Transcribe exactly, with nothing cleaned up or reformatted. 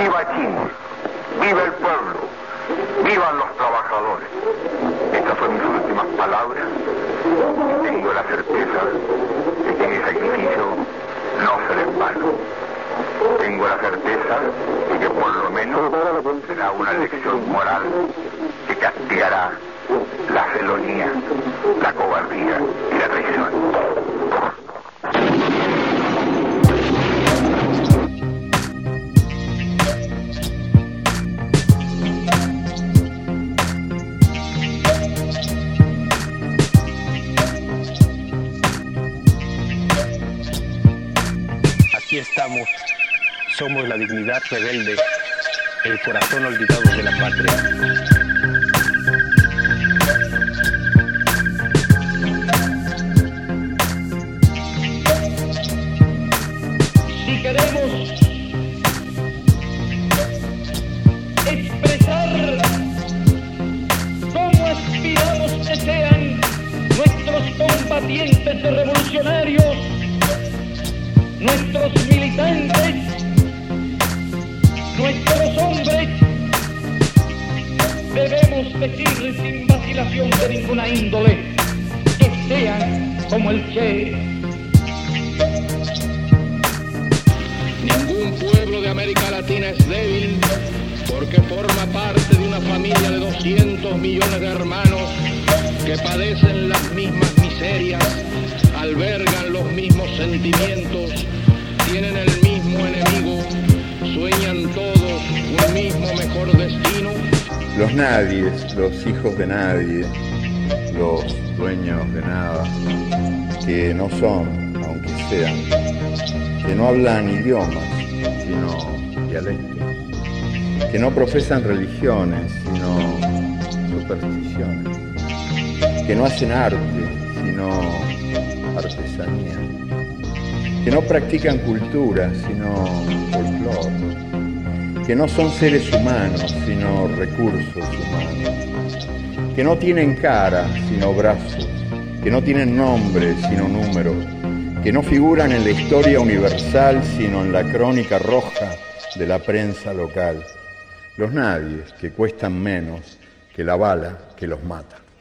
¡Viva Chile! ¡Viva el pueblo! ¡Vivan los trabajadores! Estas son mis últimas palabras. Tengo la certeza de que mi sacrificio no será en vano. Tengo la certeza de que por lo menos será una lección moral que castigará la felonía, la cobardía y la traición. Aquí estamos, somos la dignidad rebelde, el corazón olvidado de la patria. Si queremos expresar cómo aspiramos que sean nuestros combatientes revolucionarios, nuestros militantes, nuestros hombres, debemos decir sin vacilación de ninguna índole que sean como el Che. Ningún pueblo de América Latina es débil porque forma parte de una familia de doscientos millones de hermanos que padecen las mismas miserias, albergan los mismos sentimientos, tienen el mismo enemigo, sueñan todos un mismo mejor destino. Los nadies, los hijos de nadie, los dueños de nada, que no son, aunque sean, que no hablan idiomas, sino dialectos, que no profesan religiones, sino supersticiones, que no hacen arte, sino artesanía, que no practican cultura, sino folclore, que no son seres humanos, sino recursos humanos, que no tienen cara, sino brazos, que no tienen nombre, sino números, que no figuran en la historia universal, sino en la crónica roja de la prensa local. Los nadies que cuestan menos que la bala que los mata.